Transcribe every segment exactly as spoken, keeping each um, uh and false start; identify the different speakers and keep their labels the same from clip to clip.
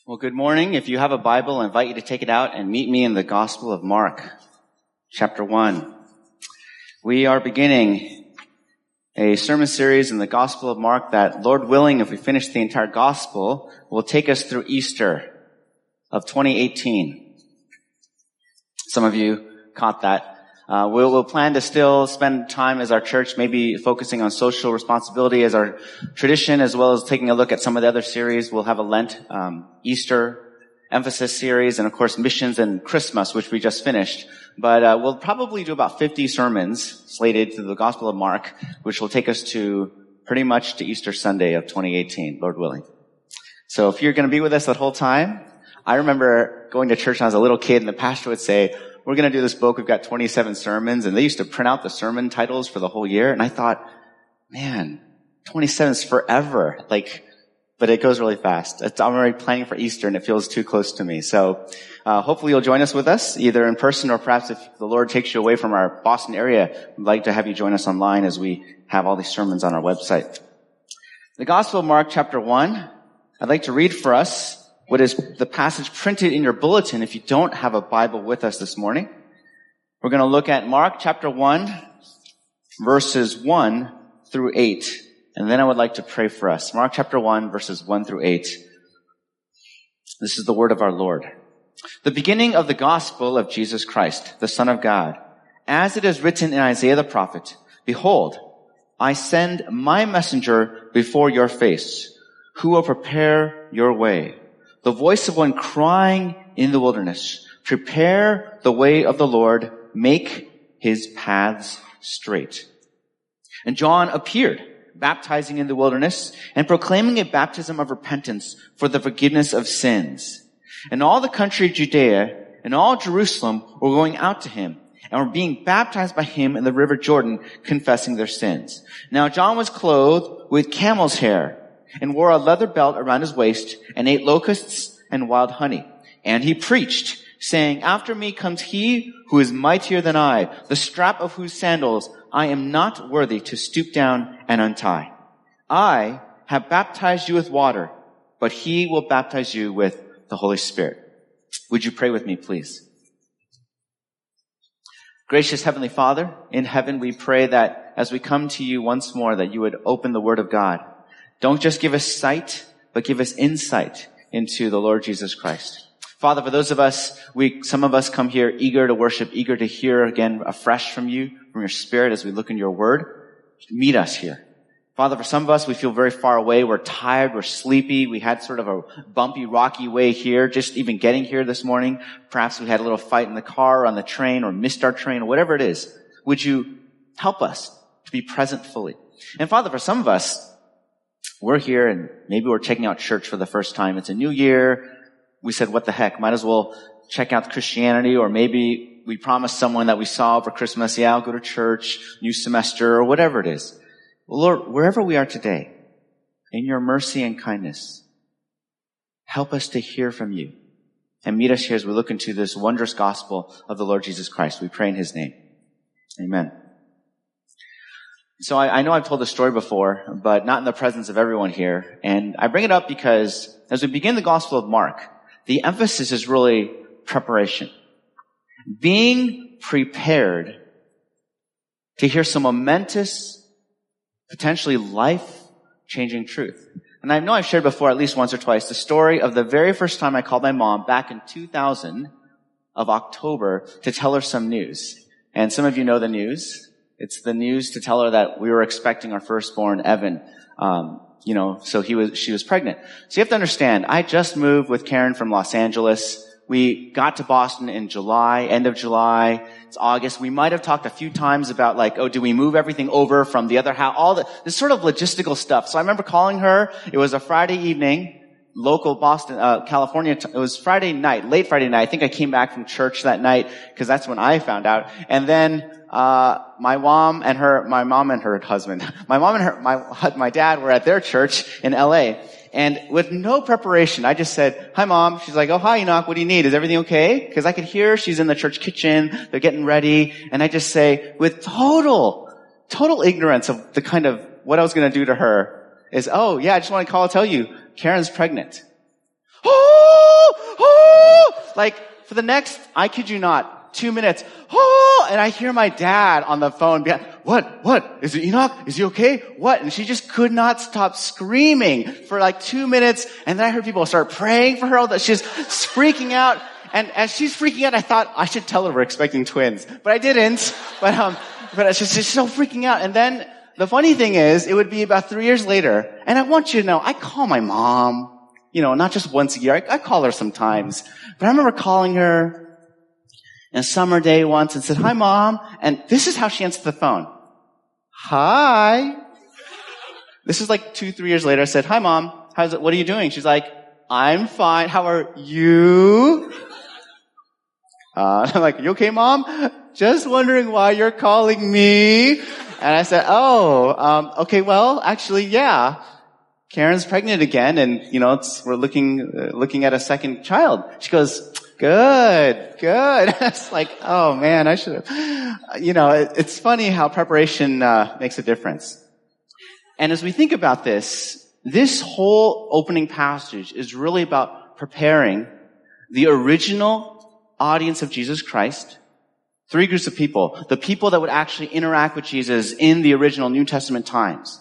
Speaker 1: Well, good morning. If you have a Bible, I invite you to take it out and meet me in the Gospel of Mark, chapter one. We are beginning a sermon series in the Gospel of Mark that, Lord willing, if we finish the entire Gospel, will take us through Easter of twenty eighteen. Some of you caught that. Uh, we'll, we'll plan to still spend time as our church, maybe focusing on social responsibility as our tradition, as well as taking a look at some of the other series. We'll have a Lent, um, Easter emphasis series, and of course missions and Christmas, which we just finished. But uh, we'll probably do about fifty sermons slated through the Gospel of Mark, which will take us to pretty much to Easter Sunday of twenty eighteen, Lord willing. So if you're going to be with us that whole time, I remember going to church when I was a little kid, and the pastor would say, we're going to do this book. We've got twenty-seven sermons. And they used to print out the sermon titles for the whole year. And I thought, man, twenty-seven is forever. Like, but it goes really fast. It's, I'm already planning for Easter and it feels too close to me. So, uh, hopefully you'll join us with us, either in person or perhaps if the Lord takes you away from our Boston area, we'd like to have you join us online as we have all these sermons on our website. The Gospel of Mark, chapter one, I'd like to read for us what is the passage printed in your bulletin if you don't have a Bible with us this morning. We're going to look at Mark chapter one, verses one through eight. And then I would like to pray for us. Mark chapter one, verses one through eight. This is the word of our Lord. The beginning of the gospel of Jesus Christ, the Son of God. As it is written in Isaiah the prophet, Behold, I send my messenger before your face, who will prepare your way. The voice of one crying in the wilderness, prepare the way of the Lord, make his paths straight. And John appeared, baptizing in the wilderness and proclaiming a baptism of repentance for the forgiveness of sins. And all the country of Judea and all Jerusalem were going out to him and were being baptized by him in the river Jordan, confessing their sins. Now John was clothed with camel's hair and wore a leather belt around his waist, and ate locusts and wild honey. And he preached, saying, After me comes he who is mightier than I, the strap of whose sandals I am not worthy to stoop down and untie. I have baptized you with water, but he will baptize you with the Holy Spirit. Would you pray with me, please? Gracious Heavenly Father, in heaven we pray that as we come to you once more, that you would open the Word of God. Don't just give us sight, but give us insight into the Lord Jesus Christ. Father, for those of us, we, some of us come here eager to worship, eager to hear again afresh from you, from your Spirit as we look in your Word. Meet us here. Father, for some of us, we feel very far away. We're tired. We're sleepy. We had sort of a bumpy, rocky way here, just even getting here this morning. Perhaps we had a little fight in the car or on the train or missed our train or whatever it is. Would you help us to be present fully? And Father, for some of us, we're here and maybe we're checking out church for the first time. It's a new year. We said, what the heck? Might as well check out Christianity. Or maybe we promised someone that we saw over Christmas, yeah, I'll go to church, new semester, or whatever it is. Well, Lord, wherever we are today, in your mercy and kindness, help us to hear from you and meet us here as we look into this wondrous gospel of the Lord Jesus Christ. We pray in his name. Amen. So I, I know I've told this story before, but not in the presence of everyone here. And I bring it up because as we begin the Gospel of Mark, the emphasis is really preparation. Being prepared to hear some momentous, potentially life-changing truth. And I know I've shared before at least once or twice the story of the very first time I called my mom back in two thousand of October to tell her some news. And some of you know the news. It's the news to tell her that we were expecting our firstborn, Evan. Um, you know, so he was, she was pregnant. So you have to understand, I just moved with Karen from Los Angeles. We got to Boston in July, end of July. It's August. We might have talked a few times about like, oh, do we move everything over from the other house? All the, this sort of logistical stuff. So I remember calling her. It was a Friday evening. Local Boston, uh, California. It was Friday night, late Friday night. I think I came back from church that night because that's when I found out. And then, uh, my mom and her, my mom and her husband, my mom and her, my, my dad were at their church in L A. And with no preparation, I just said, hi mom. She's like, oh, hi Enoch. What do you need? Is everything okay? Because I could hear she's in the church kitchen. They're getting ready. And I just say, with total, total ignorance of the kind of what I was going to do to her is, oh yeah, I just want to call and tell you, Karen's pregnant. Oh! oh, oh, like for the next, I kid you not, two minutes, oh, and I hear my dad on the phone, behind, what, what, is it Enoch? Is he okay? What? And she just could not stop screaming for like two minutes, and then I heard people start praying for her, all that. She's freaking out, and as she's freaking out, I thought I should tell her we're expecting twins, but I didn't, but um, but she's just so freaking out, and then the funny thing is, it would be about three years later, and I want you to know, I call my mom, you know, not just once a year, I, I call her sometimes, but I remember calling her on a summer day once and said, hi, Mom. And this is how she answered the phone. Hi. This is like two, three years later. I said, hi, Mom. How's it? What are you doing? She's like, I'm fine. How are you? Uh, I'm like, you okay, Mom? Just wondering why you're calling me. And I said, oh, um, okay, well, actually, yeah. Karen's pregnant again, and, you know, it's, we're looking, uh, looking at a second child. She goes, good, good. It's like, oh man, I should have, you know, it, it's funny how preparation, uh, makes a difference. And as we think about this, this whole opening passage is really about preparing the original audience of Jesus Christ. Three groups of people. The people that would actually interact with Jesus in the original New Testament times.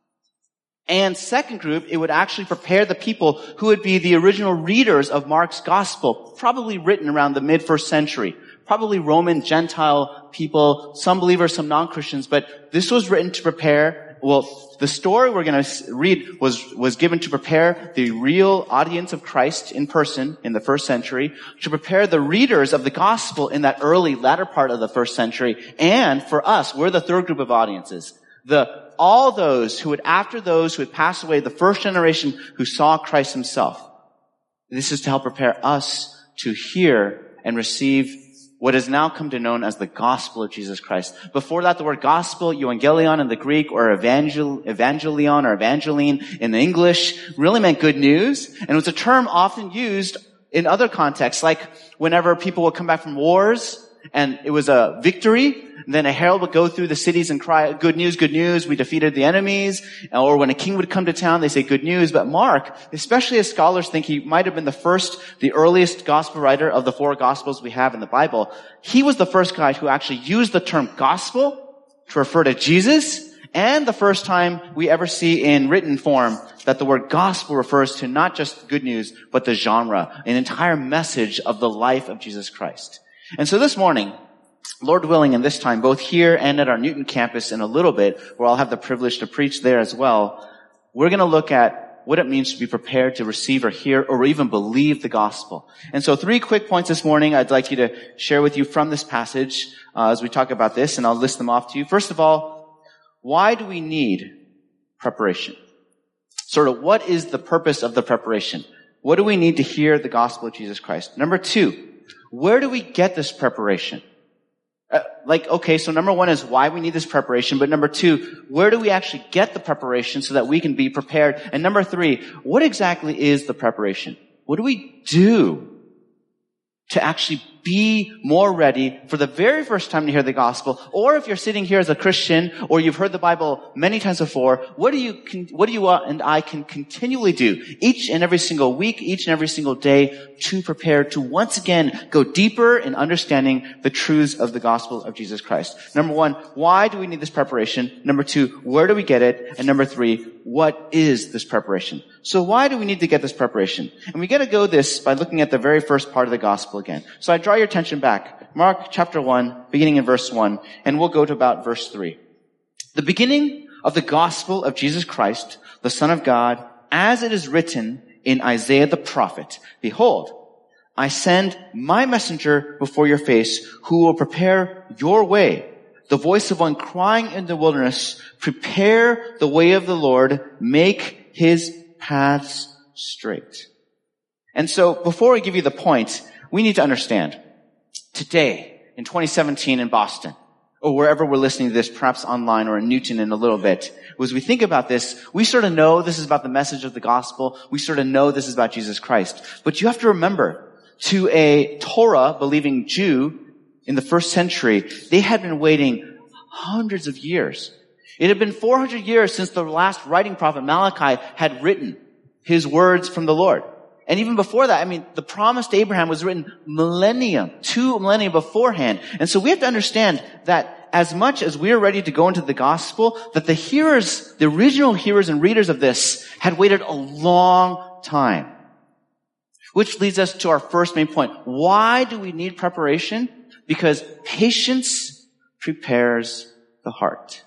Speaker 1: And second group, it would actually prepare the people who would be the original readers of Mark's gospel, probably written around the mid-first century. Probably Roman, Gentile people, some believers, some non-Christians, but this was written to prepare, well, the story we're going to read was, was given to prepare the real audience of Christ in person in the first century, to prepare the readers of the gospel in that early, latter part of the first century, and for us, we're the third group of audiences. The all those who would, after those who had passed away, the first generation who saw Christ himself. This is to help prepare us to hear and receive what has now come to be known as the gospel of Jesus Christ. Before that, the word gospel, euangelion in the Greek, or evangel, evangelion or evangeline in the English, really meant good news. And it was a term often used in other contexts, like whenever people would come back from wars, and it was a victory, and then a herald would go through the cities and cry, good news, good news, we defeated the enemies. Or when a king would come to town, they say good news. But Mark, especially as scholars think he might have been the first, the earliest gospel writer of the four gospels we have in the Bible, he was the first guy who actually used the term gospel to refer to Jesus, and the first time we ever see in written form that the word gospel refers to not just good news, but the genre, an entire message of the life of Jesus Christ. And so this morning, Lord willing, and this time, both here and at our Newton campus in a little bit, where I'll have the privilege to preach there as well, we're going to look at what it means to be prepared to receive or hear or even believe the gospel. And so three quick points this morning I'd like you to share with you from this passage uh, as we talk about this, and I'll list them off to you. First of all, why do we need preparation? Sort of, what is the purpose of the preparation? What do we need to hear the gospel of Jesus Christ? Number two, where do we get this preparation? Uh, like, okay, so number one is why we need this preparation, but number two, where do we actually get the preparation so that we can be prepared? And number three, what exactly is the preparation? What do we do to actually be more ready for the very first time to hear the gospel? Or if you're sitting here as a Christian, or you've heard the Bible many times before, what do you, what do you and I can continually do each and every single week, each and every single day to prepare to once again go deeper in understanding the truths of the gospel of Jesus Christ? Number one, why do we need this preparation? Number two, where do we get it? And number three, what is this preparation? So why do we need to get this preparation? And we got to go this by looking at the very first part of the gospel again. So I draw your attention back. Mark chapter one, beginning in verse one, and we'll go to about verse three. The beginning of the gospel of Jesus Christ, the Son of God, as it is written in Isaiah the prophet, behold, I send my messenger before your face, who will prepare your way. The voice of one crying in the wilderness, prepare the way of the Lord, make his paths straight. And so, before I give you the point, we need to understand, today, in twenty seventeen in Boston, or wherever we're listening to this, perhaps online or in Newton in a little bit, as we think about this, we sort of know this is about the message of the gospel. We sort of know this is about Jesus Christ. But you have to remember, to a Torah-believing Jew in the first century, they had been waiting hundreds of years. It had been four hundred years since the last writing prophet Malachi had written his words from the Lord. And even before that, I mean, the promise to Abraham was written millennium, two millennia beforehand. And so we have to understand that as much as we are ready to go into the gospel, that the hearers, the original hearers and readers of this had waited a long time. Which leads us to our first main point. Why do we need preparation? Because patience prepares the heart.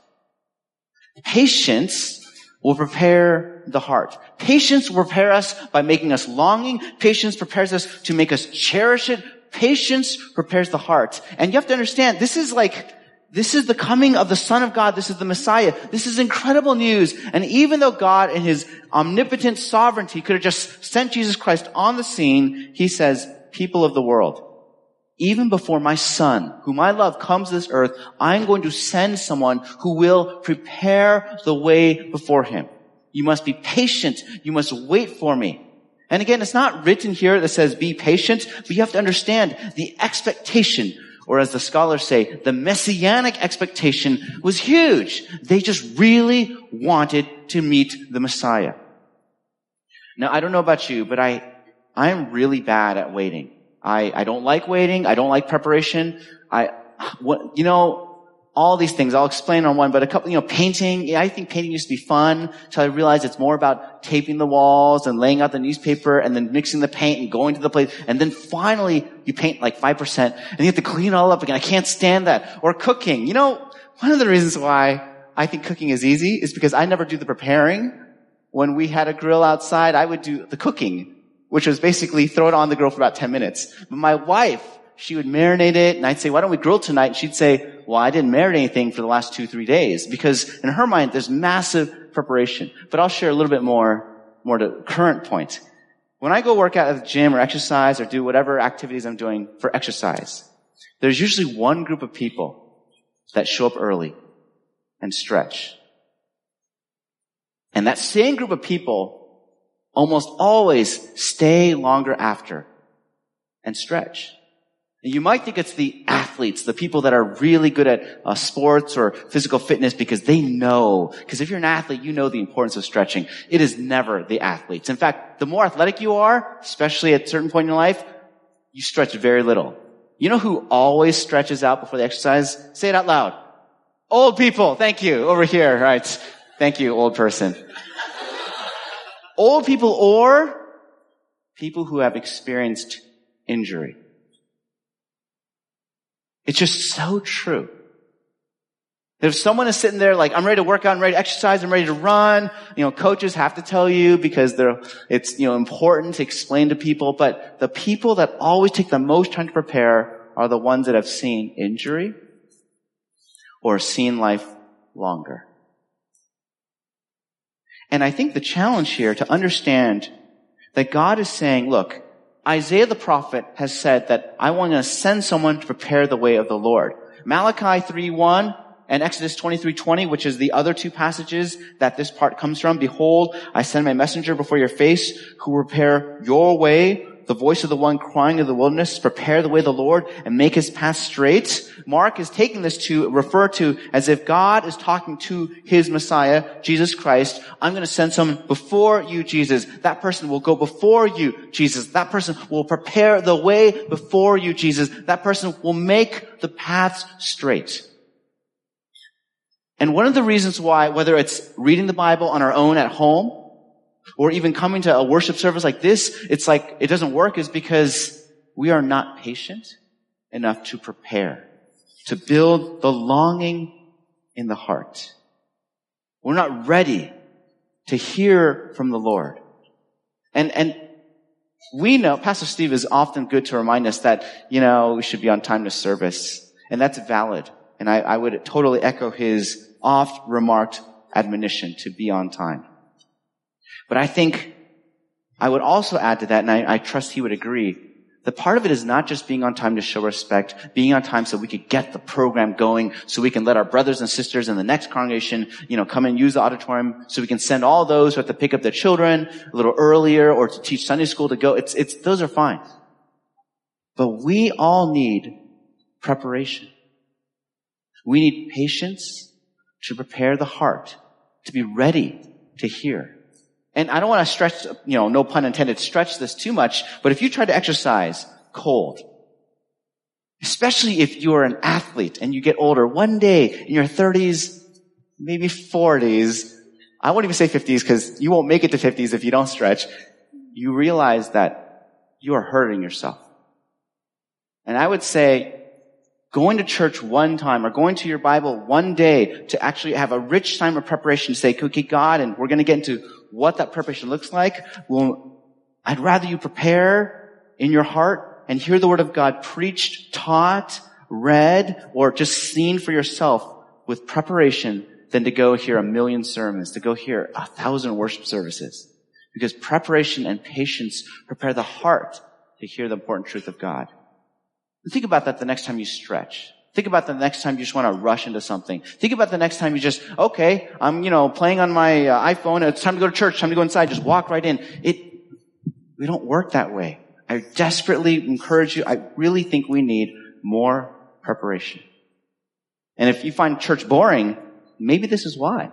Speaker 1: Patience will prepare the heart. Patience will prepare us by making us longing. Patience prepares us to make us cherish it. Patience prepares the heart. And you have to understand, this is like, this is the coming of the Son of God. This is the Messiah. This is incredible news. And even though God in His omnipotent sovereignty could have just sent Jesus Christ on the scene, He says, people of the world, even before my Son, whom I love, comes to this earth, I'm going to send someone who will prepare the way before Him. You must be patient. You must wait for me. And again, it's not written here that says be patient, but you have to understand the expectation, or as the scholars say, the messianic expectation was huge. They just really wanted to meet the Messiah. Now, I don't know about you, but I, I'm really bad at waiting. I, I don't like waiting. I don't like preparation. I, what, you know, all these things. I'll explain on one, but a couple, you know, painting. Yeah, I think painting used to be fun until I realized it's more about taping the walls and laying out the newspaper and then mixing the paint and going to the place. And then finally you paint like five percent and you have to clean it all up again. I can't stand that. Or cooking. You know, one of the reasons why I think cooking is easy is because I never do the preparing. When we had a grill outside, I would do the cooking, which was basically throw it on the grill for about ten minutes. But my wife, she would marinate it, and I'd say, why don't we grill tonight? And she'd say, well, I didn't marinate anything for the last two, three days. Because in her mind, there's massive preparation. But I'll share a little bit more, more to current point. When I go work out at the gym or exercise or do whatever activities I'm doing for exercise, there's usually one group of people that show up early and stretch. And that same group of people almost always stay longer after and stretch. And you might think it's the athletes, the people that are really good at uh, sports or physical fitness because they know. Because if you're an athlete, you know the importance of stretching. It is never the athletes. In fact, the more athletic you are, especially at a certain point in your life, you stretch very little. You know who always stretches out before they exercise? Say it out loud. Old people. Thank you. Over here. Right. Thank you, old person. Old people or people who have experienced injury. It's just so true. If someone is sitting there like, I'm ready to work out, I'm ready to exercise, I'm ready to run, you know, coaches have to tell you because they're, it's, you know, important to explain to people, but the people that always take the most time to prepare are the ones that have seen injury or seen life longer. And I think the challenge here to understand that God is saying, look, Isaiah the prophet has said that I want to send someone to prepare the way of the Lord. Malachi three one and Exodus twenty-three twenty, which is the other two passages that this part comes from. Behold, I send my messenger before your face who will prepare your way. The voice of the one crying in the wilderness, prepare the way of the Lord and make his path straight. Mark is taking this to refer to as if God is talking to his Messiah, Jesus Christ. I'm going to send someone before you, Jesus. That person will go before you, Jesus. That person will prepare the way before you, Jesus. That person will make the paths straight. And one of the reasons why, whether it's reading the Bible on our own at home, or even coming to a worship service like this, it's like it doesn't work is because we are not patient enough to prepare, to build the longing in the heart. We're not ready to hear from the Lord. And, and we know, Pastor Steve is often good to remind us that, you know, we should be on time to service. And that's valid. And I, I would totally echo his oft remarked admonition to be on time. But I think I would also add to that, and I, I trust he would agree, that part of it is not just being on time to show respect, being on time so we could get the program going, so we can let our brothers and sisters in the next congregation, you know, come and use the auditorium, so we can send all those who have to pick up their children a little earlier or to teach Sunday school to go. It's, it's, those are fine. But we all need preparation. We need patience to prepare the heart, to be ready to hear. And I don't want to stretch, you know, no pun intended, stretch this too much, but if you try to exercise cold, especially if you're an athlete and you get older, one day in your thirties, maybe forties, I won't even say fifties because you won't make it to fifties if you don't stretch, you realize that you are hurting yourself. And I would say going to church one time or going to your Bible one day to actually have a rich time of preparation to say, okay, God, and we're going to get into what that preparation looks like. Well, I'd rather you prepare in your heart and hear the word of God preached, taught, read, or just seen for yourself with preparation than to go hear a million sermons, to go hear a thousand worship services. Because preparation and patience prepare the heart to hear the important truth of God. Think about that the next time you stretch. Think about the next time you just want to rush into something. Think about the next time you just, okay, I'm, you know, playing on my uh, iPhone. It's time to go to church. Time to go inside. Just walk right in. It, we don't work that way. I desperately encourage you. I really think we need more preparation. And if you find church boring, maybe this is why.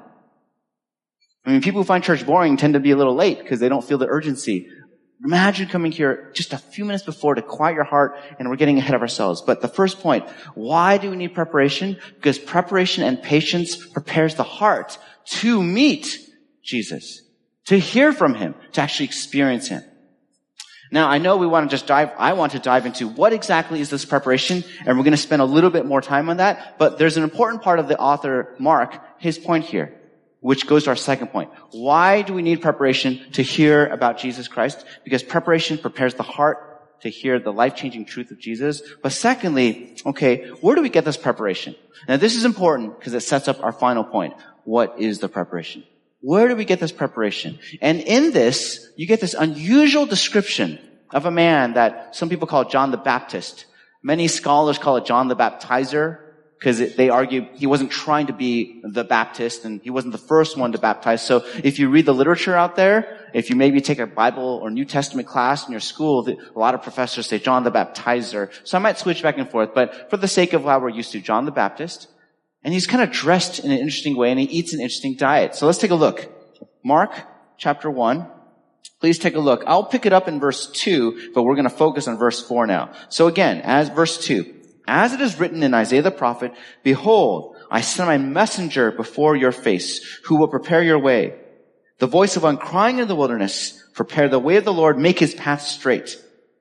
Speaker 1: I mean, people who find church boring tend to be a little late because they don't feel the urgency. Imagine coming here just a few minutes before to quiet your heart, and we're getting ahead of ourselves. But the first point, why do we need preparation? Because preparation and patience prepares the heart to meet Jesus, to hear from him, to actually experience him. Now, I know we want to just dive, I want to dive into what exactly is this preparation, and we're going to spend a little bit more time on that, but there's an important part of the author, Mark, his point here, which goes to our second point. Why do we need preparation to hear about Jesus Christ? Because preparation prepares the heart to hear the life-changing truth of Jesus. But secondly, okay, where do we get this preparation? Now, this is important because it sets up our final point. What is the preparation? Where do we get this preparation? And in this, you get this unusual description of a man that some people call John the Baptist. Many scholars call it John the Baptizer, because they argue he wasn't trying to be the Baptist and he wasn't the first one to baptize. So if you read the literature out there, if you maybe take a Bible or New Testament class in your school, a lot of professors say John the Baptizer. So I might switch back and forth, but for the sake of how we're used to, John the Baptist. And he's kind of dressed in an interesting way and he eats an interesting diet. So let's take a look. Mark chapter one. Please take a look. I'll pick it up in verse two, but we're going to focus on verse four now. So again, as verse two. As it is written in Isaiah the prophet, behold, I send my messenger before your face, who will prepare your way. The voice of one crying in the wilderness, prepare the way of the Lord, make his path straight.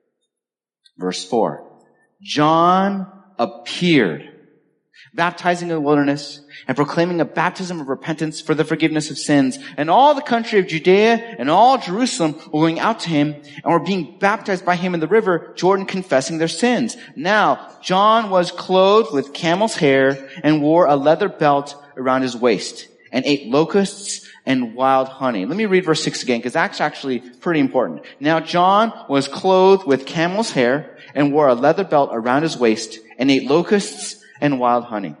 Speaker 1: Verse four. John appeared, baptizing in the wilderness and proclaiming a baptism of repentance for the forgiveness of sins. And all the country of Judea and all Jerusalem were going out to him and were being baptized by him in the river Jordan, confessing their sins. Now, John was clothed with camel's hair and wore a leather belt around his waist and ate locusts and wild honey. Let me read verse six again, because that's actually pretty important. Now, John was clothed with camel's hair and wore a leather belt around his waist and ate locusts and wild honey.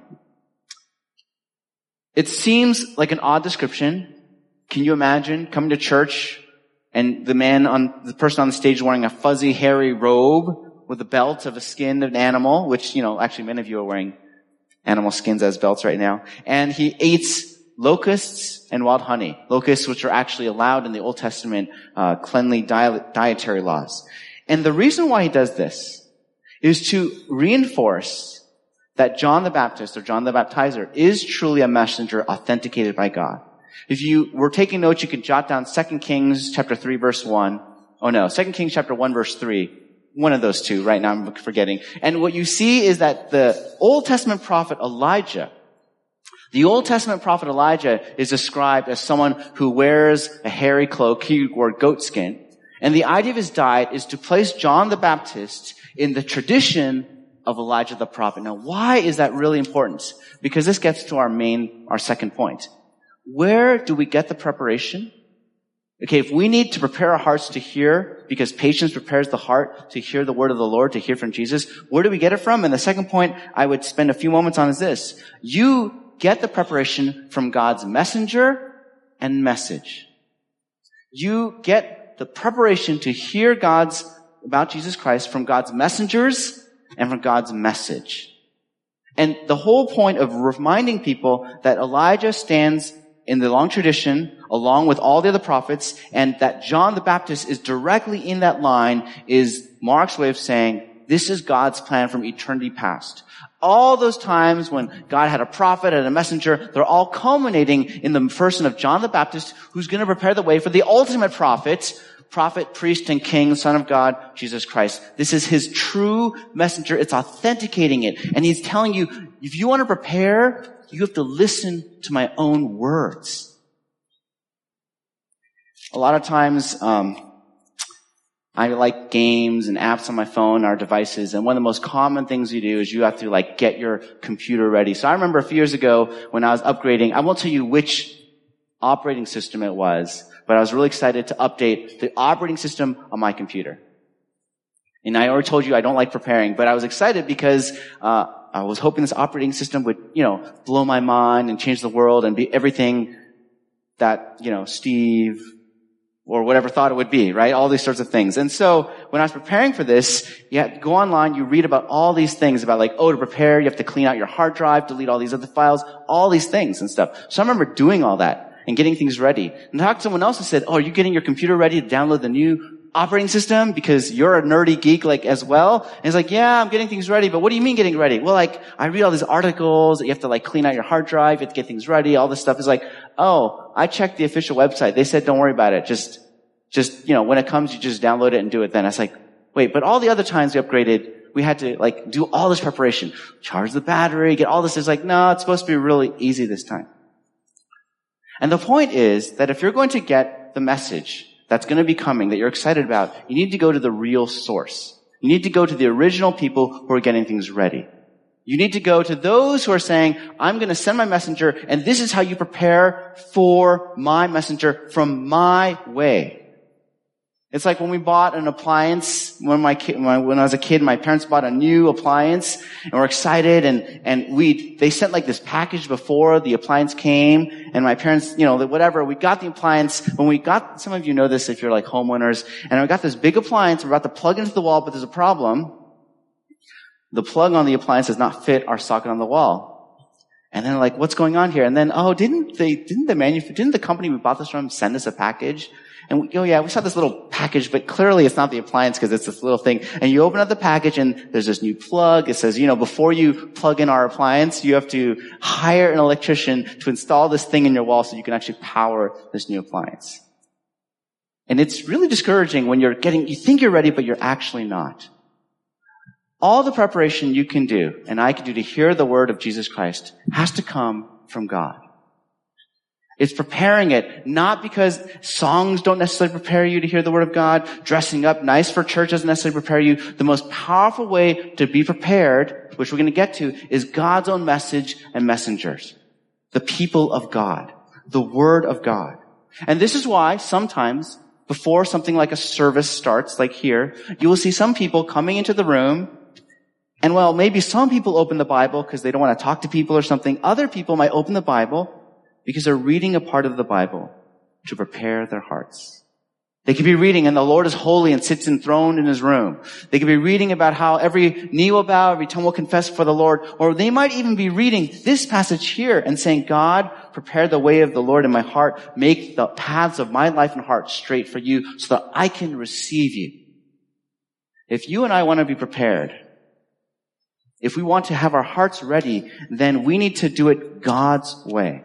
Speaker 1: It seems like an odd description. Can you imagine coming to church and the man on, the person on the stage wearing a fuzzy, hairy robe with a belt of a skin of an animal, which, you know, actually many of you are wearing animal skins as belts right now. And he eats locusts and wild honey. Locusts, which are actually allowed in the Old Testament, uh, cleanly diet, dietary laws. And the reason why he does this is to reinforce that John the Baptist, or John the Baptizer, is truly a messenger authenticated by God. If you were taking notes, you could jot down Second Kings chapter three, verse one. Oh no, Second Kings chapter one, verse three. One of those two. Right now I'm forgetting. And what you see is that the Old Testament prophet Elijah, the Old Testament prophet Elijah is described as someone who wears a hairy cloak. He wore goat skin. And the idea of his diet is to place John the Baptist in the tradition of Elijah the prophet. Now, why is that really important? Because this gets to our main, our second point. Where do we get the preparation? Okay, if we need to prepare our hearts to hear, because patience prepares the heart to hear the word of the Lord, to hear from Jesus, where do we get it from? And the second point I would spend a few moments on is this. You get the preparation from God's messenger and message. You get the preparation to hear God's, about Jesus Christ from God's messengers and from God's message. And the whole point of reminding people that Elijah stands in the long tradition, along with all the other prophets, and that John the Baptist is directly in that line, is Mark's way of saying, this is God's plan from eternity past. All those times when God had a prophet and a messenger, they're all culminating in the person of John the Baptist, who's going to prepare the way for the ultimate prophet, prophet, priest, and king, Son of God, Jesus Christ. This is his true messenger. It's authenticating it. And he's telling you, if you want to prepare, you have to listen to my own words. A lot of times, um, I like games and apps on my phone, our devices, and one of the most common things you do is you have to like get your computer ready. So I remember a few years ago when I was upgrading, I won't tell you which operating system it was, but I was really excited to update the operating system on my computer. And I already told you I don't like preparing, but I was excited because uh I was hoping this operating system would, you know, blow my mind and change the world and be everything that, you know, Steve or whatever thought it would be, right? All these sorts of things. And so when I was preparing for this, you have to go online, you read about all these things about like, oh, to prepare, you have to clean out your hard drive, delete all these other files, all these things and stuff. So I remember doing all that and getting things ready. And I talked to someone else who said, oh, are you getting your computer ready to download the new operating system because you're a nerdy geek like as well? And he's like, yeah, I'm getting things ready, but what do you mean getting ready? Well, like, I read all these articles that you have to like clean out your hard drive, you have to get things ready, all this stuff. Is like, oh, I checked the official website. They said, don't worry about it. Just, just, you know, when it comes, you just download it and do it then. I was like, wait, but all the other times we upgraded, we had to like do all this preparation, charge the battery, get all this. It's like, no, it's supposed to be really easy this time. And the point is that if you're going to get the message that's going to be coming, that you're excited about, you need to go to the real source. You need to go to the original people who are getting things ready. You need to go to those who are saying, I'm going to send my messenger, and this is how you prepare for my messenger from my way. It's like when we bought an appliance, when my kid, when I, when I was a kid, my parents bought a new appliance, and we're excited, and, and we, they sent like this package before the appliance came, and my parents, you know, whatever, we got the appliance, when we got, some of you know this if you're like homeowners, and we got this big appliance, we're about to plug into the wall, but there's a problem. The plug on the appliance does not fit our socket on the wall. And then like, what's going on here? And then, oh, didn't they, didn't the manuf- didn't the company we bought this from send us a package? And we, oh yeah, we saw this little package, but clearly it's not the appliance because it's this little thing. And you open up the package and there's this new plug. It says, you know, before you plug in our appliance, you have to hire an electrician to install this thing in your wall so you can actually power this new appliance. And it's really discouraging when you're getting, you think you're ready, but you're actually not. All the preparation you can do and I can do to hear the word of Jesus Christ has to come from God. It's preparing it, not because songs don't necessarily prepare you to hear the word of God, dressing up nice for church doesn't necessarily prepare you. The most powerful way to be prepared, which we're going to get to, is God's own message and messengers. The people of God. The word of God. And this is why sometimes before something like a service starts, like here, you will see some people coming into the room, and well, maybe some people open the Bible because they don't want to talk to people or something. Other people might open the Bible because they're reading a part of the Bible to prepare their hearts. They could be reading, and the Lord is holy and sits enthroned in his room. They could be reading about how every knee will bow, every tongue will confess for the Lord. Or they might even be reading this passage here and saying, God, prepare the way of the Lord in my heart. Make the paths of my life and heart straight for you so that I can receive you. If you and I want to be prepared, if we want to have our hearts ready, then we need to do it God's way.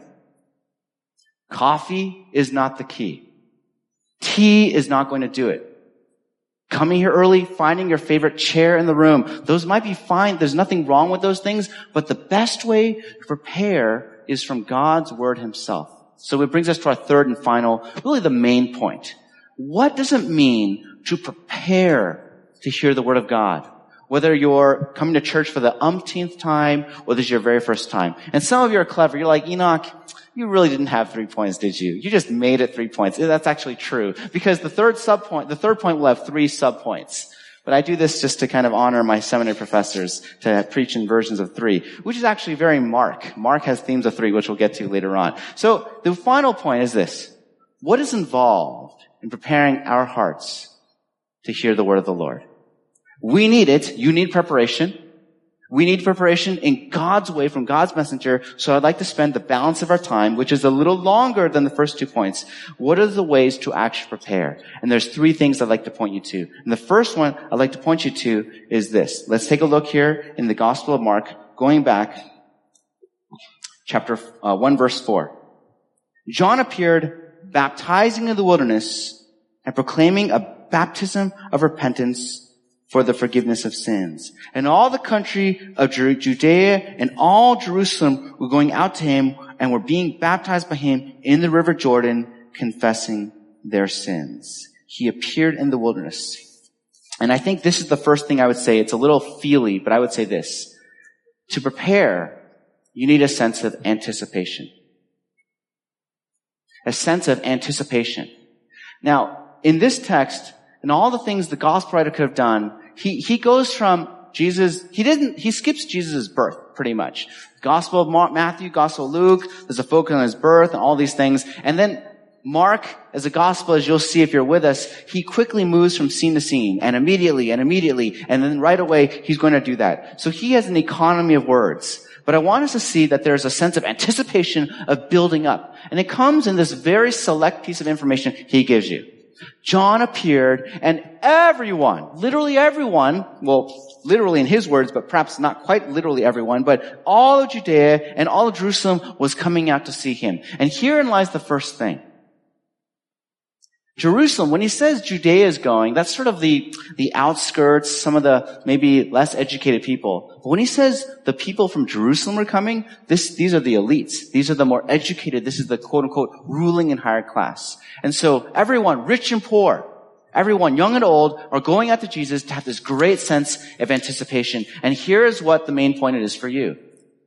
Speaker 1: Coffee is not the key. Tea is not going to do it. Coming here early, finding your favorite chair in the room, those might be fine. There's nothing wrong with those things, but the best way to prepare is from God's word himself. So it brings us to our third and final, really the main point. What does it mean to prepare to hear the word of God? Whether you're coming to church for the umpteenth time or this is your very first time. And some of you are clever. You're like, Enoch, you really didn't have three points, did you? You just made it three points. That's actually true. Because the third sub point, the third point will have three sub points. But I do this just to kind of honor my seminary professors to preach in versions of three, which is actually very Mark. Mark has themes of three, which we'll get to later on. So the final point is this. What is involved in preparing our hearts to hear the word of the Lord? We need it. You need preparation. We need preparation in God's way from God's messenger. So I'd like to spend the balance of our time, which is a little longer than the first two points. What are the ways to actually prepare? And there's three things I'd like to point you to. And the first one I'd like to point you to is this. Let's take a look here in the Gospel of Mark, going back, chapter uh, one, verse four. John appeared baptizing in the wilderness and proclaiming a baptism of repentance for the forgiveness of sins. And all the country of Judea and all Jerusalem were going out to him and were being baptized by him in the river Jordan, confessing their sins. He appeared in the wilderness. And I think this is the first thing I would say. It's a little feely, but I would say this. To prepare, you need a sense of anticipation. A sense of anticipation. Now, in this text, and all the things the gospel writer could have done, he, he goes from Jesus, he didn't, he skips Jesus' birth, pretty much. Gospel of Mark, Matthew, Gospel of Luke, there's a focus on his birth and all these things. And then Mark, as a gospel, as you'll see if you're with us, he quickly moves from scene to scene, and immediately, and immediately, and then right away, he's going to do that. So he has an economy of words. But I want us to see that there's a sense of anticipation of building up. And it comes in this very select piece of information he gives you. John appeared, and everyone, literally everyone, well, literally in his words, but perhaps not quite literally everyone, but all of Judea and all of Jerusalem was coming out to see him. And herein lies the first thing. Jerusalem, when he says Judea is going, that's sort of the, the outskirts, some of the maybe less educated people. But when he says the people from Jerusalem are coming, this, these are the elites. These are the more educated. This is the quote unquote ruling and higher class. And so everyone, rich and poor, everyone, young and old, are going out to Jesus to have this great sense of anticipation. And here is what the main point it is for you.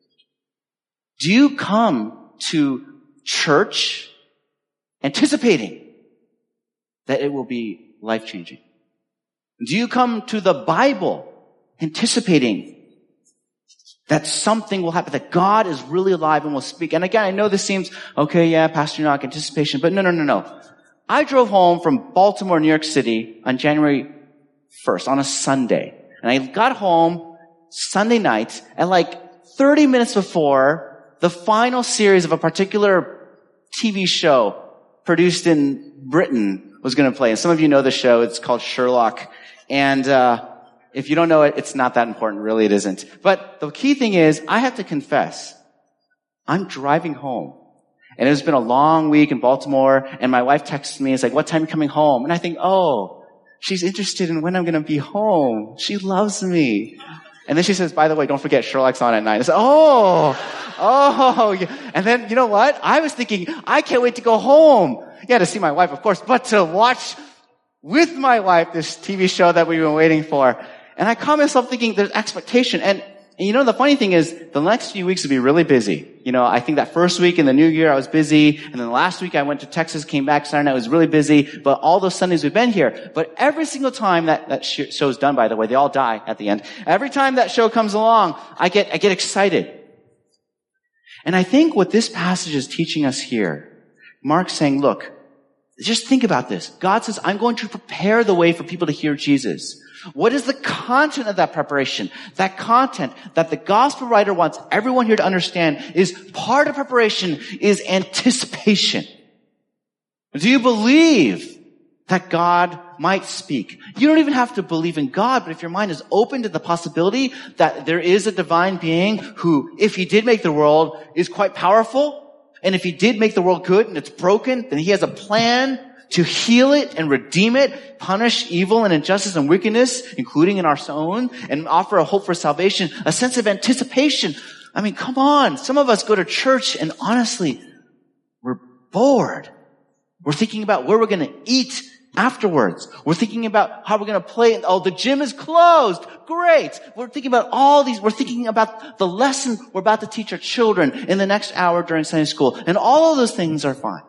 Speaker 1: Do you come to church anticipating that it will be life-changing? Do you come to the Bible anticipating that something will happen, that God is really alive and will speak? And again, I know this seems, okay, yeah, Pastor Enoch, anticipation, but no, no, no, no. I drove home from Baltimore, New York City on January first, on a Sunday. And I got home Sunday night, and like thirty minutes before the final series of a particular T V show produced in Britain was going to play. And some of you know the show. It's called Sherlock. And uh if you don't know it, it's not that important. Really, it isn't. But the key thing is, I have to confess, I'm driving home. And it's been a long week in Baltimore, and my wife texts me, it's like, what time are you coming home? And I think, oh, she's interested in when I'm going to be home. She loves me. And then she says, by the way, don't forget Sherlock's on at nine. I said, oh, oh. Yeah. And then, you know what? I was thinking, I can't wait to go home. Yeah, to see my wife, of course, but to watch with my wife this T V show that we've been waiting for. And I caught myself thinking there's expectation. And, and you know, the funny thing is, the next few weeks will be really busy. You know, I think that first week in the new year I was busy. And then last week I went to Texas, came back Saturday night, I was really busy. But all those Sundays we've been here. But every single time that, that sh- show's done, by the way, they all die at the end. Every time that show comes along, I get, I get excited. And I think what this passage is teaching us here, Mark's saying, look, just think about this. God says, I'm going to prepare the way for people to hear Jesus. What is the content of that preparation? That content that the gospel writer wants everyone here to understand is part of preparation is anticipation. Do you believe that God might speak? You don't even have to believe in God, but if your mind is open to the possibility that there is a divine being who, if he did make the world, is quite powerful, and if he did make the world good and it's broken, then he has a plan to heal it and redeem it, punish evil and injustice and wickedness, including in our own, and offer a hope for salvation, a sense of anticipation. I mean, come on. Some of us go to church and honestly, we're bored. We're thinking about where we're going to eat afterwards. We're thinking about how we're going to play. Oh, the gym is closed. Great. We're thinking about all these. We're thinking about the lesson we're about to teach our children in the next hour during Sunday school. And all of those things are fine.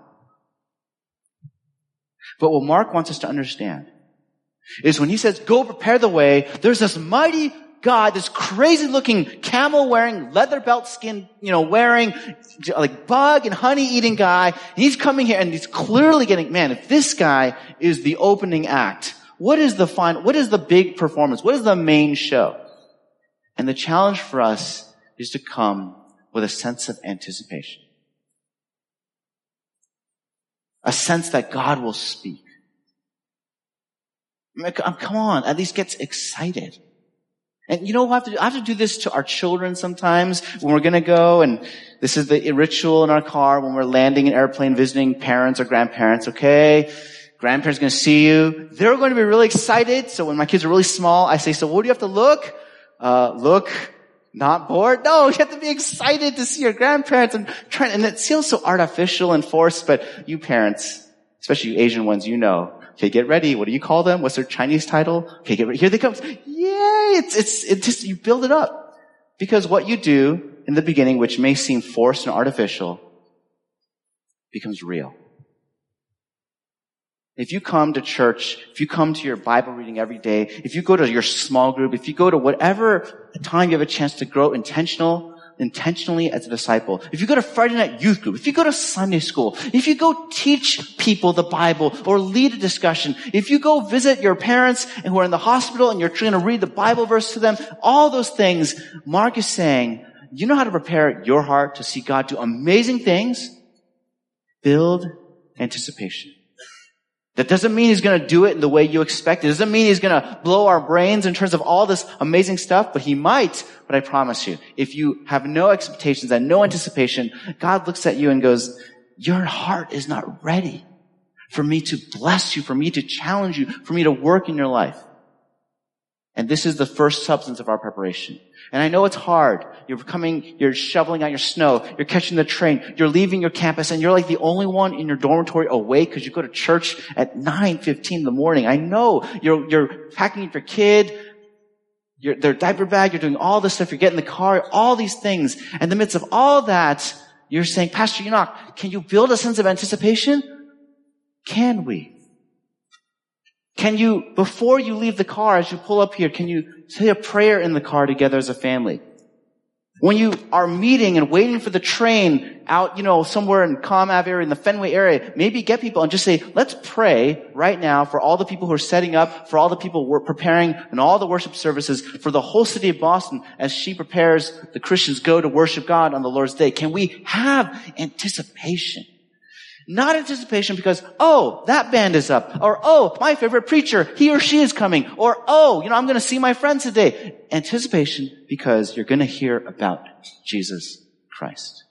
Speaker 1: But what Mark wants us to understand is when he says, go prepare the way, there's this mighty God, this crazy looking camel wearing, leather belt skin, you know, wearing, like bug and honey eating guy. He's coming here and he's clearly getting, man, if this guy is the opening act, what is the final, what is the big performance? What is the main show? And the challenge for us is to come with a sense of anticipation. A sense that God will speak. I mean, come on, at least get excited. And you know what I have to do? I have to do this to our children sometimes when we're going to go, and this is the ritual in our car when we're landing an airplane visiting parents or grandparents, okay? Grandparents are going to see you. They're going to be really excited. So when my kids are really small, I say, so what do you have to look? Uh, look, not bored. No, you have to be excited to see your grandparents and try, and it feels so artificial and forced, but you parents, especially you Asian ones, you know. Okay, get ready. What do you call them? What's their Chinese title? Okay, get ready. Here they come. Yay! It's, it's, it just, you build it up. Because what you do in the beginning, which may seem forced and artificial, becomes real. If you come to church, if you come to your Bible reading every day, if you go to your small group, if you go to whatever time you have a chance to grow intentional, intentionally as a disciple, if you go to Friday night youth group, if you go to Sunday school, if you go teach people the Bible or lead a discussion, if you go visit your parents who are in the hospital and you're trying to read the Bible verse to them, all those things, Mark is saying, you know how to prepare your heart to see God do amazing things? Build anticipation. That doesn't mean he's going to do it in the way you expect. It doesn't mean he's going to blow our brains in terms of all this amazing stuff, but he might. But I promise you, if you have no expectations and no anticipation, God looks at you and goes, your heart is not ready for me to bless you, for me to challenge you, for me to work in your life. And this is the first substance of our preparation. And I know it's hard. You're coming, you're shoveling out your snow, you're catching the train, you're leaving your campus, and you're like the only one in your dormitory awake because you go to church at nine fifteen in the morning. I know. You're, you're packing up your kid, you're, their diaper bag, you're doing all this stuff, you're getting in the car, all these things. And in the midst of all that, you're saying, Pastor Enoch, can you build a sense of anticipation? Can we? Can you, before you leave the car, as you pull up here, can you say a prayer in the car together as a family? When you are meeting and waiting for the train out, you know, somewhere in Comm Ave area, in the Fenway area, maybe get people and just say, let's pray right now for all the people who are setting up, for all the people who are preparing and all the worship services for the whole city of Boston as she prepares the Christians go to worship God on the Lord's Day. Can we have anticipation? Not anticipation because, oh, that band is up. Or, oh, my favorite preacher, he or she is coming. Or, oh, you know, I'm going to see my friends today. Anticipation because you're going to hear about Jesus Christ.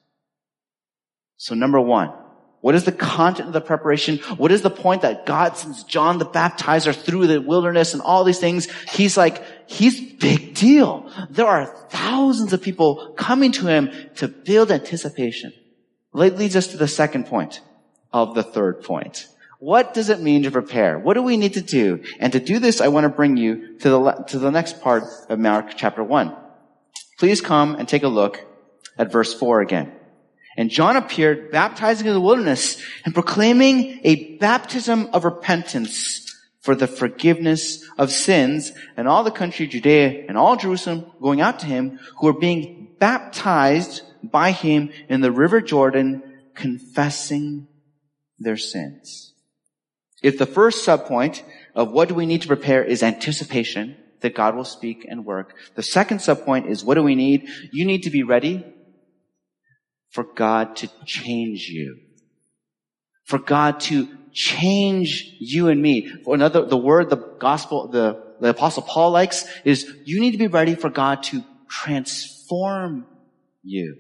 Speaker 1: So number one, what is the content of the preparation? What is the point that God sends John the Baptizer through the wilderness and all these things? He's like, he's big deal. There are thousands of people coming to him to build anticipation. That leads us to the second point of the third point. What does it mean to prepare? What do we need to do? And to do this, I want to bring you to the, to the next part of Mark chapter one. Please come and take a look at verse four again. And John appeared, baptizing in the wilderness and proclaiming a baptism of repentance for the forgiveness of sins, and all the country of Judea and all Jerusalem going out to him, who were being baptized by him in the river Jordan, confessing their sins. If the first subpoint of what do we need to prepare is anticipation that God will speak and work, the second subpoint is what do we need? You need to be ready for God to change you. For God to change you and me. For another, the word the gospel, the, the apostle Paul likes is you need to be ready for God to transform you.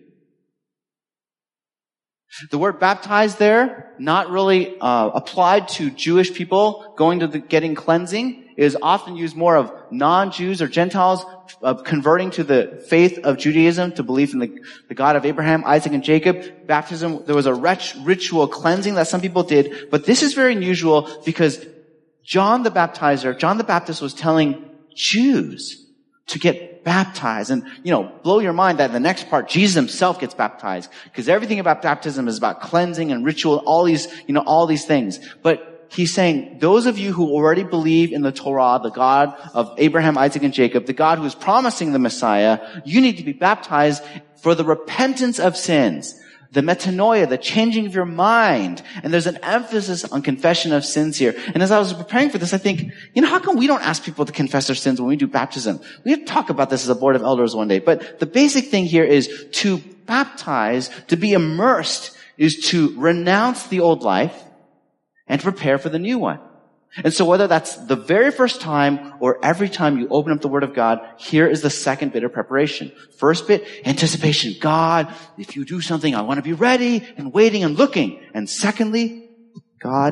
Speaker 1: The word baptized there, not really uh, applied to Jewish people going to the getting cleansing, is often used more of non-Jews or Gentiles uh, converting to the faith of Judaism, to believe in the, the God of Abraham, Isaac, and Jacob. Baptism, there was a ret- ritual cleansing that some people did, but this is very unusual because John the Baptizer, John the Baptist was telling Jews to get baptized. And, you know, blow your mind that in the next part, Jesus himself gets baptized. Because everything about baptism is about cleansing and ritual, all these, you know, all these things. But he's saying, those of you who already believe in the Torah, the God of Abraham, Isaac, and Jacob, the God who is promising the Messiah, you need to be baptized for the repentance of sins. The metanoia, the changing of your mind. And there's an emphasis on confession of sins here. And as I was preparing for this, I think, you know, how come we don't ask people to confess their sins when we do baptism? We have to talk about this as a board of elders one day. But the basic thing here is to baptize, to be immersed, is to renounce the old life and to prepare for the new one. And so whether that's the very first time or every time you open up the Word of God, here is the second bit of preparation. First bit, anticipation. God, if you do something, I want to be ready and waiting and looking. And secondly, God,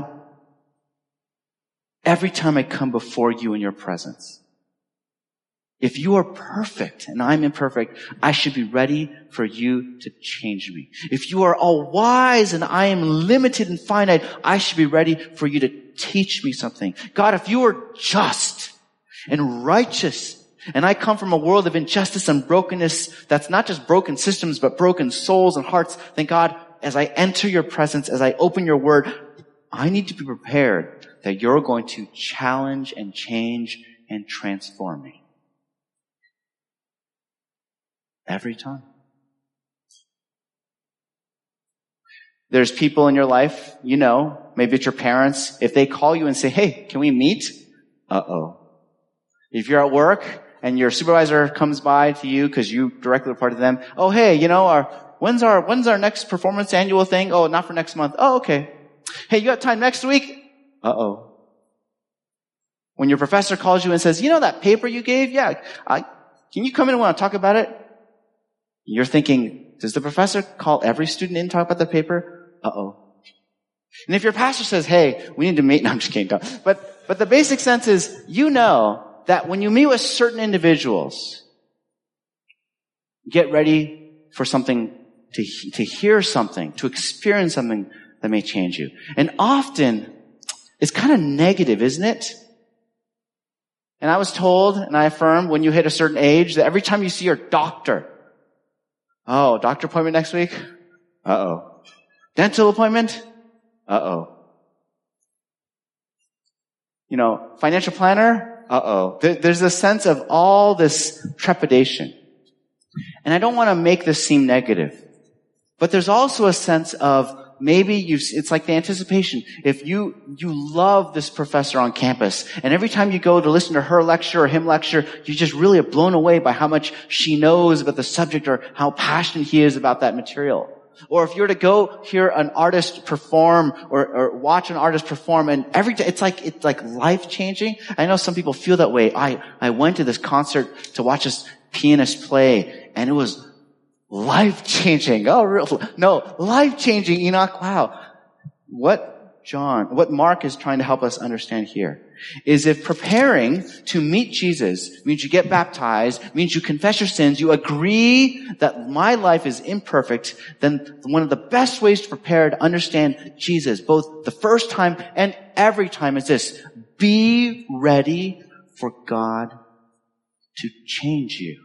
Speaker 1: every time I come before you in your presence, if you are perfect and I'm imperfect, I should be ready for you to change me. If you are all wise and I am limited and finite, I should be ready for you to teach me something. God, if you are just and righteous and I come from a world of injustice and brokenness that's not just broken systems but broken souls and hearts, then God, as I enter your presence, as I open your word, I need to be prepared that you're going to challenge and change and transform me. Every time. There's people in your life, you know, maybe it's your parents. If they call you and say, hey, can we meet? Uh-oh. If you're at work and your supervisor comes by to you because you directly report to them, oh, hey, you know, our, when's our, when's our next performance annual thing? Oh, not for next month. Oh, okay. Hey, you got time next week? Uh-oh. When your professor calls you and says, you know that paper you gave? Yeah, I, can you come in and want to talk about it? You're thinking, does the professor call every student in and talk about the paper? Uh-oh. And if your pastor says, hey, we need to meet, no, I'm just kidding. But, but the basic sense is, you know that when you meet with certain individuals, get ready for something, to, to hear something, to experience something that may change you. And often, it's kind of negative, isn't it? And I was told, and I affirm, when you hit a certain age, that every time you see your doctor, oh, doctor appointment next week? Uh-oh. Dental appointment? Uh-oh. You know, financial planner? Uh-oh. There's a sense of all this trepidation. And I don't want to make this seem negative. But there's also a sense of maybe you, it's like the anticipation. If you, you love this professor on campus, and every time you go to listen to her lecture or him lecture, you just really are blown away by how much she knows about the subject or how passionate he is about that material. Or if you're to go hear an artist perform or, or watch an artist perform, and every day, it's like, it's like life-changing. I know some people feel that way. I, I went to this concert to watch this pianist play, and it was life-changing. Oh, real, no, life-changing, Enoch. Wow. What John, what Mark is trying to help us understand here is if preparing to meet Jesus means you get baptized, means you confess your sins, you agree that my life is imperfect, then one of the best ways to prepare to understand Jesus, both the first time and every time, is this: be ready for God to change you.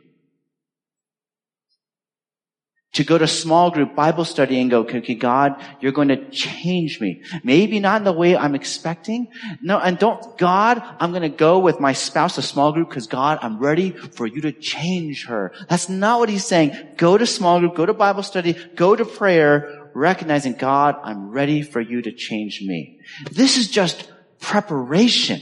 Speaker 1: To go to small group Bible study and go, okay, God, you're going to change me. Maybe not in the way I'm expecting. No, and don't, God, I'm going to go with my spouse to small group because, God, I'm ready for you to change her. That's not what he's saying. Go to small group, go to Bible study, go to prayer, recognizing, God, I'm ready for you to change me. This is just preparation.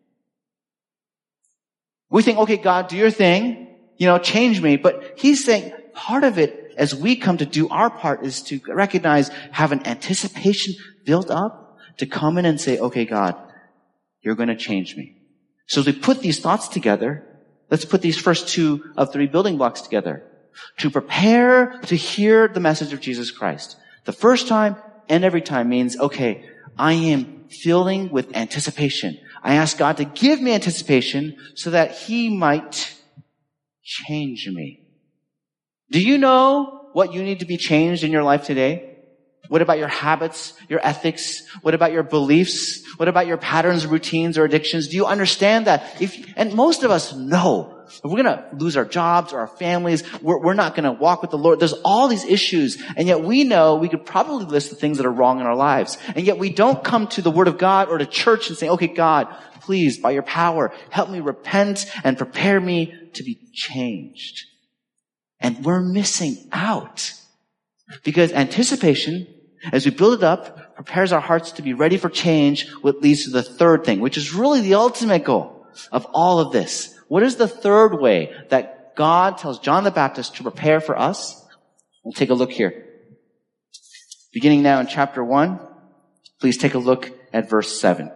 Speaker 1: We think, okay, God, do your thing, you know, change me. But he's saying part of it, as we come to do our part, is to recognize, have an anticipation built up to come in and say, okay, God, you're going to change me. So as we put these thoughts together, let's put these first two of three building blocks together. To prepare to hear the message of Jesus Christ. The first time and every time means, okay, I am filling with anticipation. I ask God to give me anticipation so that he might change me. Do you know what you need to be changed in your life today? What about your habits, your ethics? What about your beliefs? What about your patterns, routines, or addictions? Do you understand that? If, and most of us know, if we're going to lose our jobs or our families, we're, we're not going to walk with the Lord. There's all these issues, and yet we know we could probably list the things that are wrong in our lives. And yet we don't come to the Word of God or to church and say, okay, God, please, by your power, help me repent and prepare me to be changed. And we're missing out. Because anticipation, as we build it up, prepares our hearts to be ready for change, what leads to the third thing, which is really the ultimate goal of all of this. What is the third way that God tells John the Baptist to prepare for us? We'll take a look here. Beginning now in chapter one, please take a look at verse seven.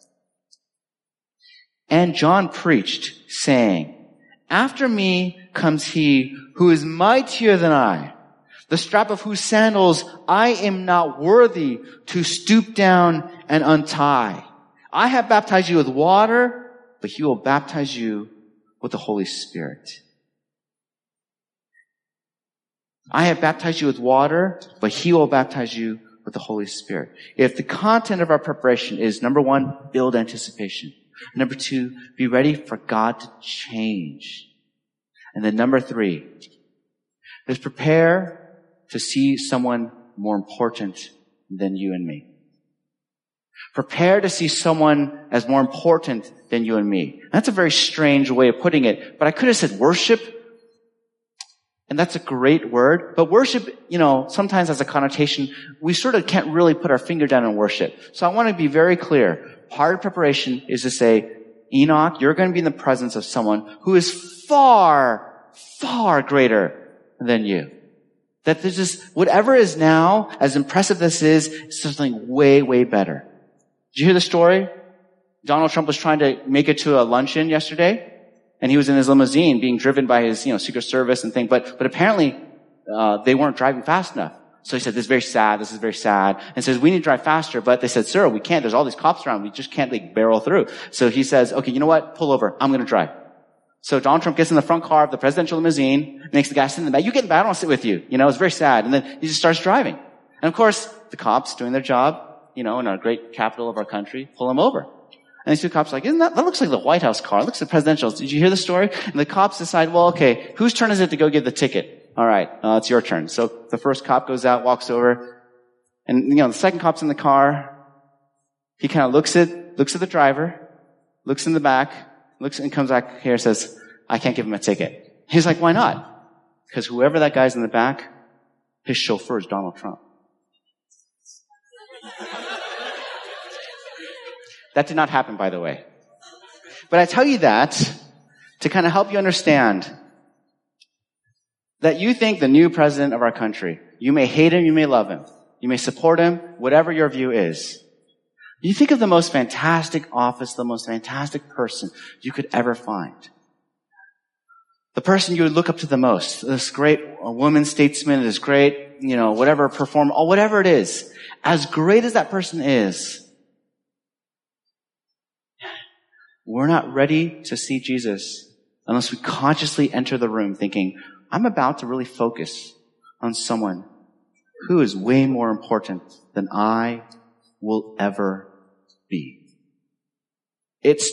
Speaker 1: And John preached, saying, after me comes he who is mightier than I, the strap of whose sandals I am not worthy to stoop down and untie. I have baptized you with water, but he will baptize you with the Holy Spirit. I have baptized you with water, but he will baptize you with the Holy Spirit. If the content of our preparation is, number one, build anticipation. Number two, be ready for God to change. And then number three is prepare to see someone more important than you and me. Prepare to see someone as more important than you and me. That's a very strange way of putting it, but I could have said worship, and that's a great word, but worship, you know, sometimes has a connotation, we sort of can't really put our finger down on worship. So I want to be very clear. Part of preparation is to say, Enoch, you're going to be in the presence of someone who is far, far greater than you. That there's just, whatever is now, as impressive this is, is something way, way better. Did you hear the story? Donald Trump was trying to make it to a luncheon yesterday, and he was in his limousine being driven by his, you know, Secret Service and thing, but, but apparently, uh, they weren't driving fast enough. So he said, this is very sad, this is very sad, and says, we need to drive faster, but they said, sir, we can't, there's all these cops around, we just can't, like, barrel through. So he says, okay, you know what, pull over, I'm gonna drive. So Donald Trump gets in the front car of the presidential limousine, makes the guy sit in the back. You get in the back, I don't want to sit with you. You know, it's very sad. And then he just starts driving. And of course, the cops doing their job, you know, in our great capital of our country, pull him over. And these two cops are like, isn't that, that looks like the White House car. It looks like presidential. Did you hear the story? And the cops decide, well, okay, whose turn is it to go give the ticket? All right, uh, it's your turn. So the first cop goes out, walks over, and, you know, the second cop's in the car. He kind of looks at, looks at the driver, looks in the back, looks and comes back here and says, I can't give him a ticket. He's like, why not? Because whoever that guy's in the back, his chauffeur is Donald Trump. That did not happen, by the way. But I tell you that to kind of help you understand that you think the new president of our country, you may hate him, you may love him, you may support him, whatever your view is. You think of the most fantastic office, the most fantastic person you could ever find. The person you would look up to the most, this great woman statesman, this great, you know, whatever performer, or whatever it is. As great as that person is, we're not ready to see Jesus unless we consciously enter the room thinking, I'm about to really focus on someone who is way more important than I will ever be. It's,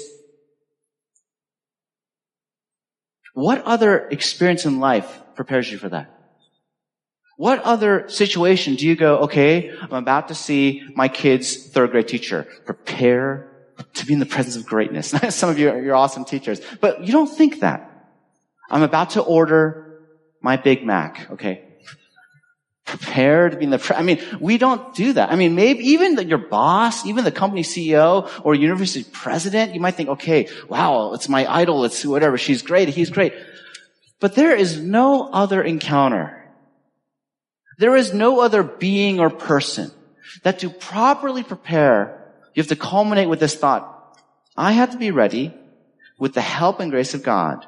Speaker 1: what other experience in life prepares you for that? What other situation do you go, okay, I'm about to see my kid's third grade teacher. Prepare to be in the presence of greatness. Some of you are you're awesome teachers, but you don't think that. I'm about to order my Big Mac, okay? Prepare to be in the, pre- I mean, we don't do that. I mean, maybe even the, your boss, even the company C E O or university president, you might think, okay, wow, it's my idol, it's whatever, she's great, he's great. But there is no other encounter. There is no other being or person that to properly prepare, you have to culminate with this thought. I have to be ready with the help and grace of God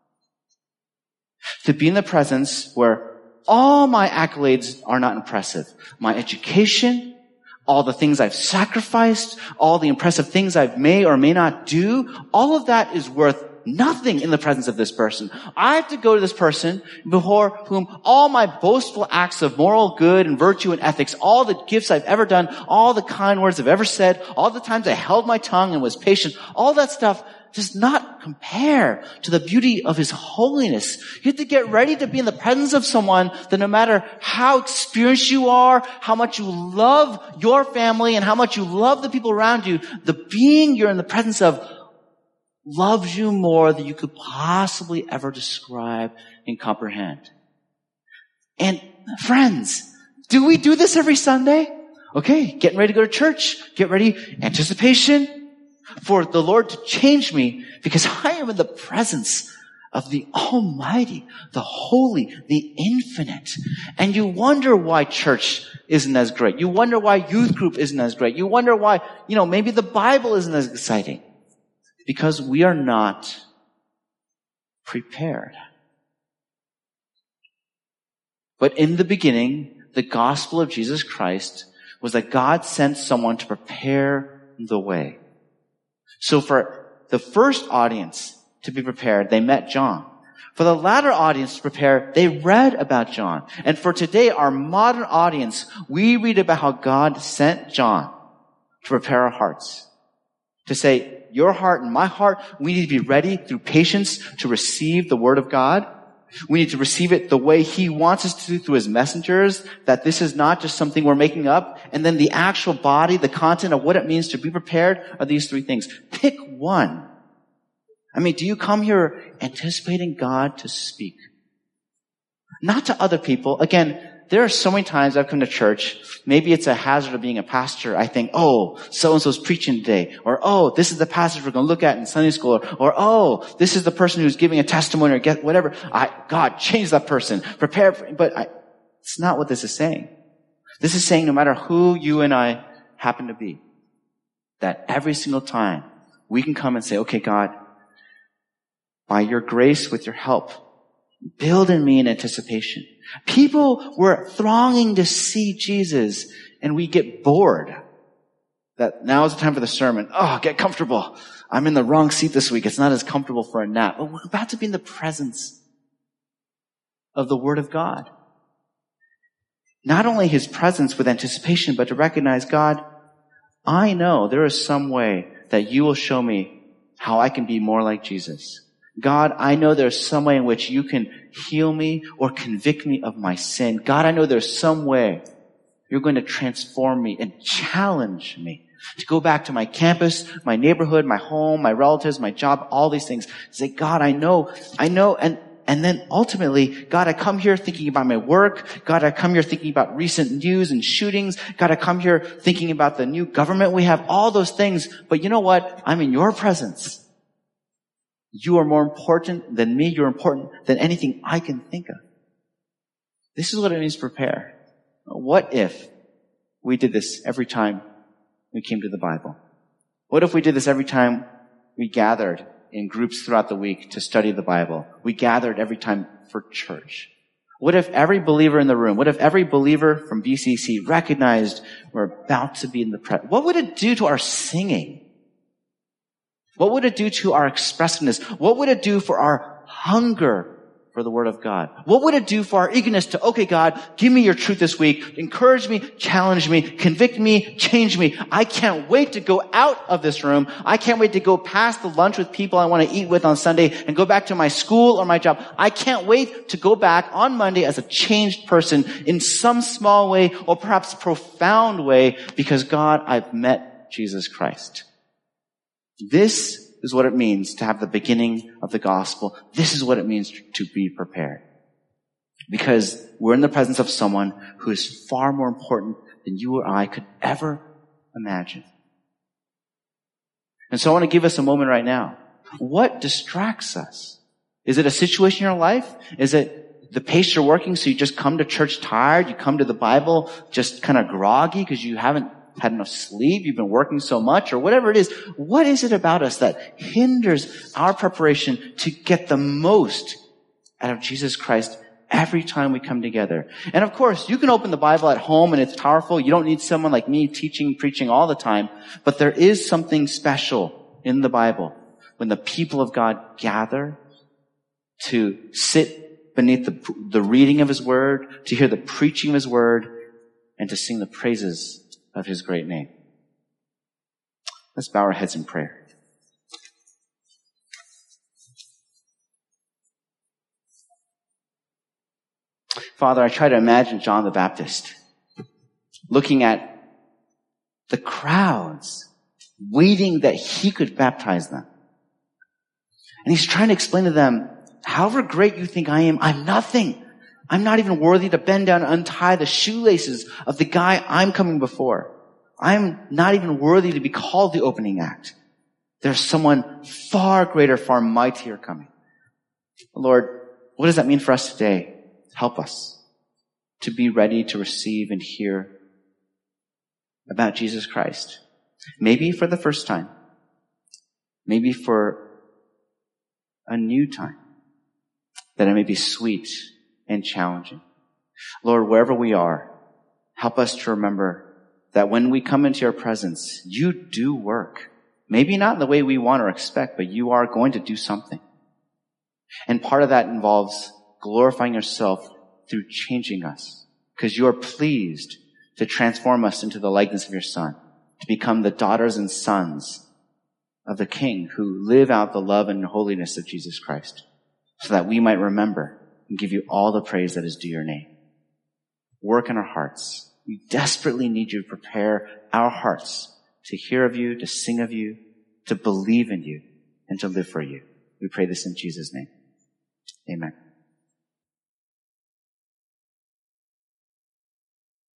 Speaker 1: to be in the presence where all my accolades are not impressive. My education, all the things I've sacrificed, all the impressive things I may or may not do, all of that is worth nothing in the presence of this person. I have to go to this person before whom all my boastful acts of moral good and virtue and ethics, all the gifts I've ever done, all the kind words I've ever said, all the times I held my tongue and was patient, all that stuff does not compare to the beauty of His holiness. You have to get ready to be in the presence of someone that no matter how experienced you are, how much you love your family, and how much you love the people around you, the being you're in the presence of loves you more than you could possibly ever describe and comprehend. And friends, Do we do this every Sunday? Okay, getting ready to go to church. Get ready. Anticipation for the Lord to change me because I am in the presence of the Almighty, the Holy, the Infinite. And you wonder why church isn't as great. You wonder why youth group isn't as great. You wonder why, you know, maybe the Bible isn't as exciting. Because we are not prepared. But in the beginning, the gospel of Jesus Christ was that God sent someone to prepare the way. So for the first audience to be prepared, they met John. For the latter audience to prepare, they read about John. And for today, our modern audience, we read about how God sent John to prepare our hearts. To say, your heart and my heart, we need to be ready through patience to receive the word of God. We need to receive it the way He wants us to through His messengers, that this is not just something we're making up. And then the actual body, the content of what it means to be prepared are these three things. Pick one. I mean, do you come here anticipating God to speak? Not to other people. Again, there are so many times I've come to church, maybe it's a hazard of being a pastor. I think, oh, so-and-so's preaching today. Or, oh, this is the passage we're going to look at in Sunday school. Or, or oh, this is the person who's giving a testimony or get whatever. I, God, change that person. Prepare for, but I, it's not what this is saying. This is saying no matter who you and I happen to be, that every single time we can come and say, okay, God, by your grace, with your help, build in me an anticipation. People were thronging to see Jesus, and we get bored. That now is the time for the sermon. Oh, get comfortable. I'm in the wrong seat this week. It's not as comfortable for a nap. But we're about to be in the presence of the Word of God. Not only His presence with anticipation, but to recognize, God, I know there is some way that you will show me how I can be more like Jesus. God, I know there's some way in which you can heal me or convict me of my sin. God, I know there's some way you're going to transform me and challenge me to go back to my campus, my neighborhood, my home, my relatives, my job, all these things. Say, God, I know, I know, and, and then ultimately, God, I come here thinking about my work. God, I come here thinking about recent news and shootings. God, I come here thinking about the new government we have, all those things. But you know what? I'm in your presence. You are more important than me. You're important than anything I can think of. This is what it means to prepare. What if we did this every time we came to the Bible? What if we did this every time we gathered in groups throughout the week to study the Bible? We gathered every time for church. What if every believer in the room, what if every believer from B C C recognized we're about to be in the presence? What would it do to our singing? What would it do to our expressiveness? What would it do for our hunger for the Word of God? What would it do for our eagerness to, okay, God, give me your truth this week. Encourage me, challenge me, convict me, change me. I can't wait to go out of this room. I can't wait to go past the lunch with people I want to eat with on Sunday and go back to my school or my job. I can't wait to go back on Monday as a changed person in some small way or perhaps profound way because, God, I've met Jesus Christ. This is what it means to have the beginning of the gospel. This is what it means to be prepared. Because we're in the presence of someone who is far more important than you or I could ever imagine. And so I want to give us a moment right now. What distracts us? Is it a situation in your life? Is it the pace you're working so you just come to church tired? You come to the Bible just kind of groggy because you haven't had enough sleep, you've been working so much, or whatever it is. What is it about us that hinders our preparation to get the most out of Jesus Christ every time we come together? And of course, you can open the Bible at home and it's powerful. You don't need someone like me teaching, preaching all the time. But there is something special in the Bible when the people of God gather to sit beneath the, the reading of His Word, to hear the preaching of His Word, and to sing the praises of His great name. Let's bow our heads in prayer. Father, I try to imagine John the Baptist looking at the crowds, waiting that he could baptize them. And he's trying to explain to them, however great you think I am, I'm nothing. I'm not even worthy to bend down and untie the shoelaces of the guy I'm coming before. I'm not even worthy to be called the opening act. There's someone far greater, far mightier coming. Lord, what does that mean for us today? Help us to be ready to receive and hear about Jesus Christ. Maybe for the first time. Maybe for a new time. That it may be sweet and challenging. Lord, wherever we are, help us to remember that when we come into your presence, you do work. Maybe not in the way we want or expect, but you are going to do something. And part of that involves glorifying yourself through changing us, because you are pleased to transform us into the likeness of your Son, to become the daughters and sons of the King who live out the love and holiness of Jesus Christ, so that we might remember and give you all the praise that is due your name. Work in our hearts. We desperately need you to prepare our hearts to hear of you, to sing of you, to believe in you, and to live for you. We pray this in Jesus' name. Amen.